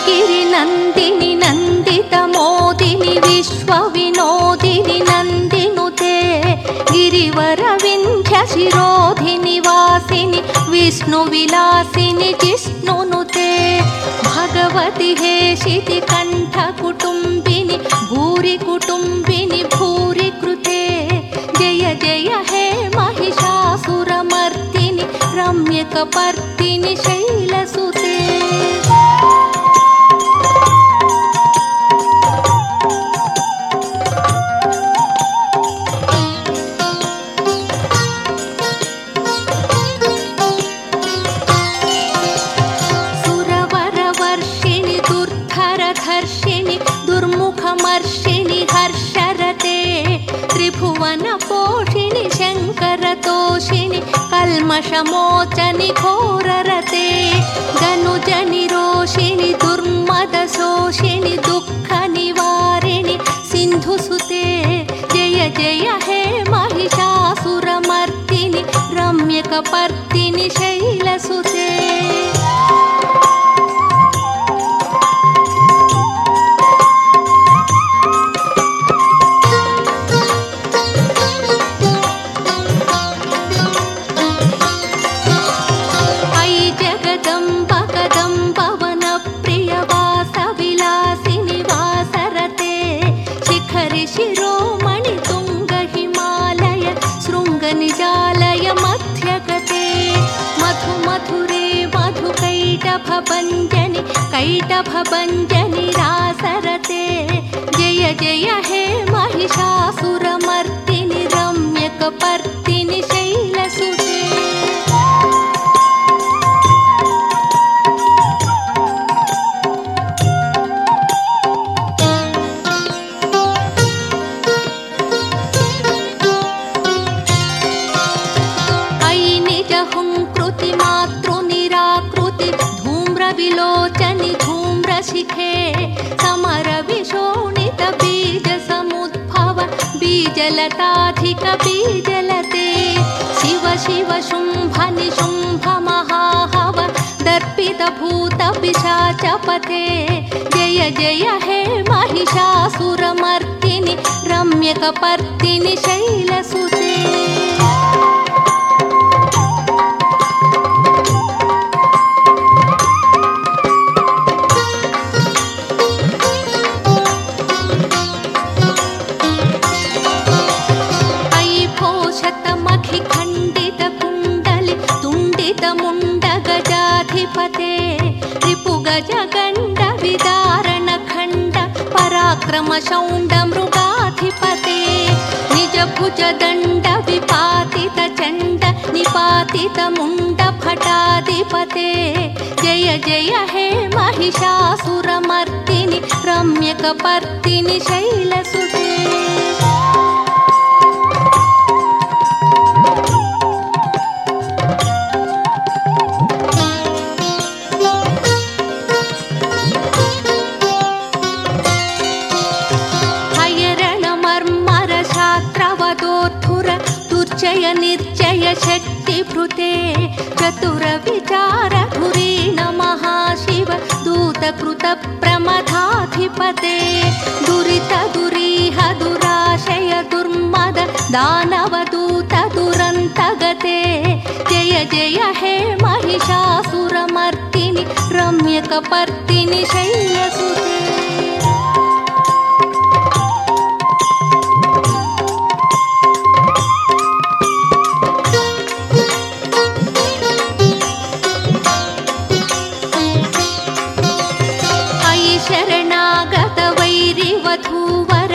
गिरि नन्दिनि नन्दितमोदिनि विश्वविनोदिनि नन्दिनुते गिरिवरविन्ध्यशिरोधिनि वासिनि विष्णुविलासिनि जिष्णुनुते भगवति हेशिति कण्ठकुटुम्बिनि भूरि कुटुम्बिनि भूरि कृते जय जय हे महिषासुरमर्दिनि रम्यकपर्दिनि शैलसुते सुरवरवर्षिणि दुर्धरधर्षिणि दुर्मुखमर्षिणि हर्षरते त्रिभुवनपोषिणि शङ्करतोषिणि कल्मषमोचनि घोररते धनुजनिरोषिणि दुर्मदशोषिणि दुःखनिवारिणि सिन्धुसुते जय जय हे महिषासुरमर्दिनि रम्यकपर्दिनि शैलसुते शिरोमणि तुंग हिमालय शृंग निजालय मध्यगते मधु मधुरे मधु कैटभभञ्जनि कैटभभञ्जनि रासरते जय जय हे महिषासुरमर्दिनि रम्यकपर्दिनि शैलसुते विलोचनि धूम्रशिखे समरविशोणित बीजसमुद्भव बीजलताधिक बीजलते शिव शिव शुम्भ निशुम्भ महाहव दर्पितभूत पिशाचपते जय जय हे महिषासुरमर्दिनि रम्यकपर्दिनि शैलसुते मुण्डगजाधिपते रिपुगजगण्ड विदारणखण्ड पराक्रमशौण्ड मृगाधिपते निजभुजदण्ड विपातितचण्ड निपातितमुण्ड भटाधिपते जय जय हे महिषासुरमर्दिनि रम्यकपर्दिनि शैलसुते दुर्जय निर्जय शक्तिभृते चतुर विचार धुरीण महाशिव दूतकृत प्रमथाधिपते दुरित दुरीह दुराशय दुर्मद दानवदूत दुरन्तगते जय जय हे महिषासुरमर्दिनि रम्यकपर्दिनि शैलसुते शरणागत वैरिवधूवर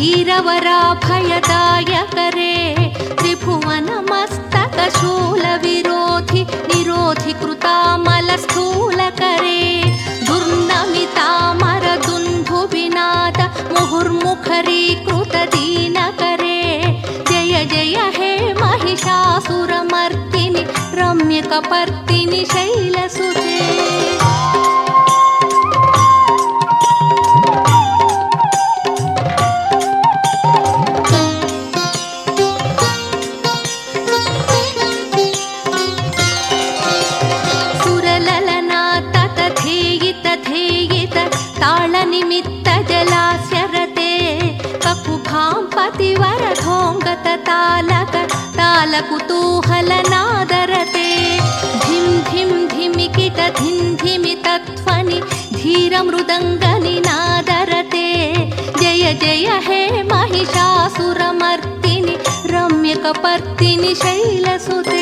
कीरवराभयदायकरे त्रिभुवनमस्तकशूलविरोधि निरोधि कृतामलस्थूलकरे दुर्नमितामरदुन्धुविनाद मुहुर्मुखरीकृतदीनकरे जय जय हे महिषासुरमर्दिनि रम्यकपर्दिनि शैलसुते ताळनिमित्त जलास्यरते ककुभां पतिवरधोङ्गत तालकुतूहलनादरते धिं धिं धिमिकिट धिं धिमितध्वनि धीरमृदङ्गनिनादरते जय जय हे महिषासुरमर्दिनि रम्यकपर्दिनि शैलसुते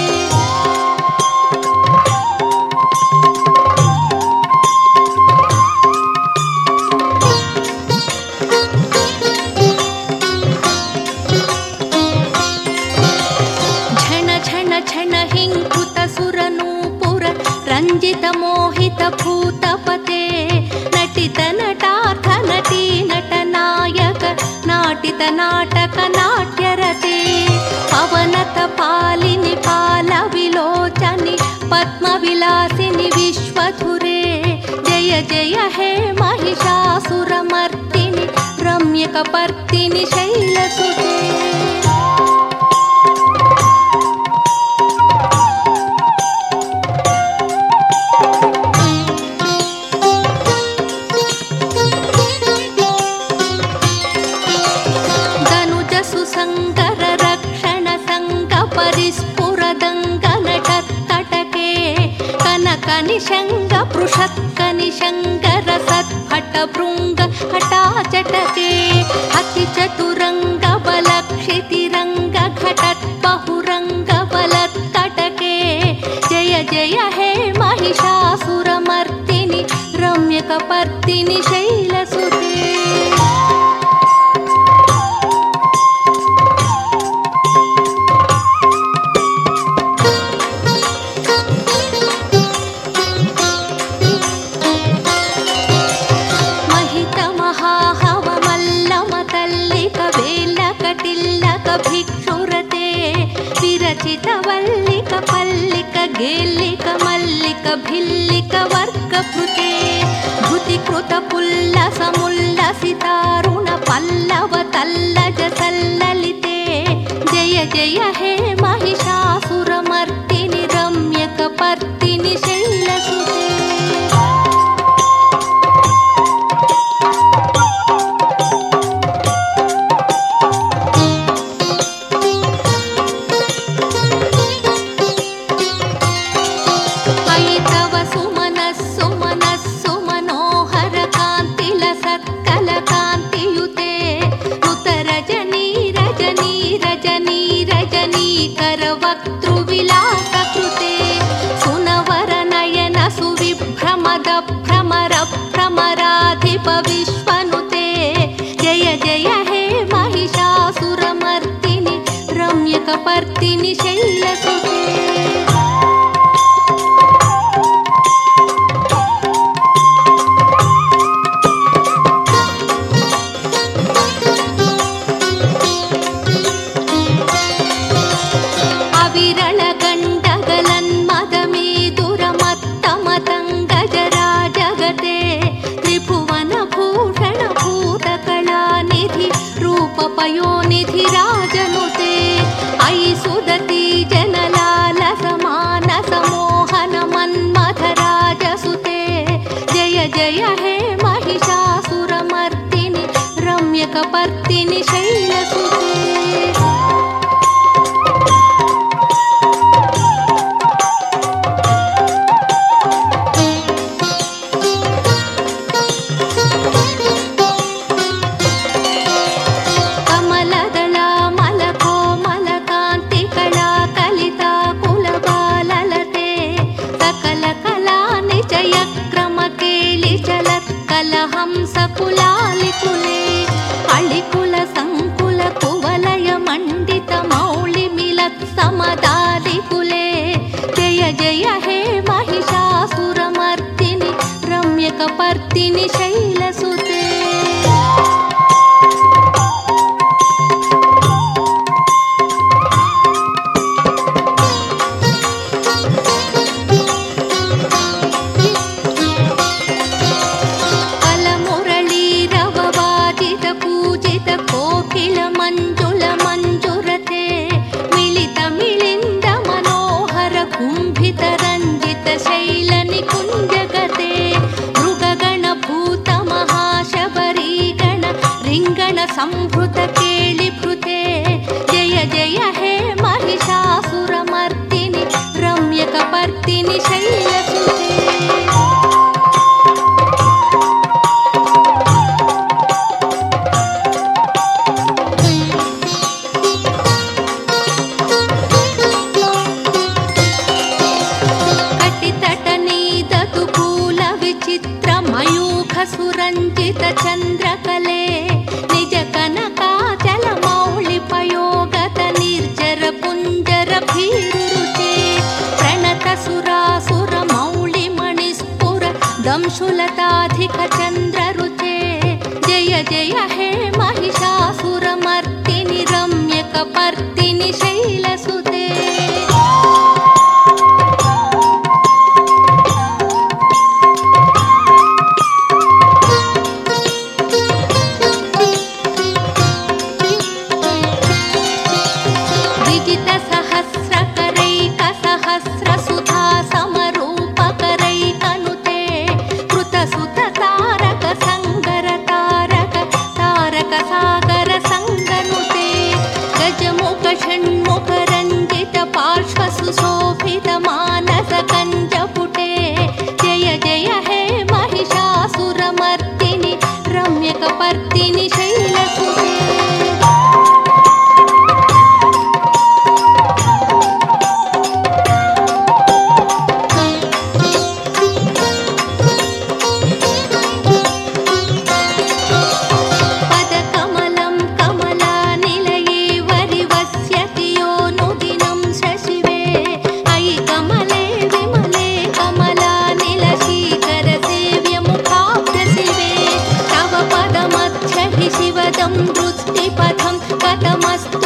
రంజిత మోహిత భూతపతే నటిత నటార్థ నటీ నటనాయక నాటిత నాటక నాట్యరతే పవనత పాలిని పాల విలోచని పద్మ విలాసిని విశ్వధురే జయ జయ హే महिषासुरमर्दिनि रम्यकपर्दिनि शैलसुते संकर रक्षण संग परिस्फुरदंग नटत्तटके कनक निशंग पृषत्क निशंग रसत्फट भृंग हटाचटके अति चतुरंग बलक्षितिरंग घटत् बहुरंग बलत्तटके जय जय हे महिषासुरमर्दिनि रम्यकपर्दिनि शैलसुते भिक्षुरते विरचित वल्लिक पल्लिक गेल्लिक मल्लिक भिल्लिक वर्गकृते धृतिकृत पुल्लस मुल्लसितारुण पल्लव तल्लज सल्ललिते जय जय हे महिषासुरमर्दिनि रम्यकपर्दिनि शैलसुते वक्तृविलासकृते सुनवर नयन सुविभ्रमद भ्रमर भ्रमराधिप विश्वनुते जय जय हे महिषासुरमर्दिनि रम्यकपर्दिनि शैलसुते पयोनिधि राजनुते अयि सुदती जनलालस मानस मोहन मन्मथ राजसुते जय जय हे महिषासुरमर्दिनि रम्यकपर्दिनि शैलसुते कलहंसकुलालिकुले अळिकुल संकुल कुवलय मण्डित मौळि मिलत् समदालिकुले जय जय हे महिषासुरमर्दिनि रम्यकपर्दिनि शैलसुते कुंभित रंजित शैल निकुंजगते मृगगण भूत संभृत केळिभृते जय जय हे महिषासुरमर्दिनि रम्यकपर्दिनि शैलसुते सुरञ्जित चन्द्रकले निज कनकाचल मौलिपयोगत निर्जर पुञ्जर भीरुरुचे प्रणत सुरासुर मौलिमणिस्फुर दंशुलताधिक चन्द्ररुचे जय जय हे महिषासुरमर्दिनि रम्यकपर्दिनि शैलसुते सुशोभित मानस कञ्जपुटे जय जय हे महिषासुरमर्दिनि रम्यकपर्दिनि शैलसुते पदकमलं कमलानिलये वरिवस्यति यो नुदिनं शशिवे अयि कमले विमले कमलानिलशीकरसेव्यमुखाब्जशिवे तव पदमध्य हि शिवदं दृष्टिपथं कथमस्तु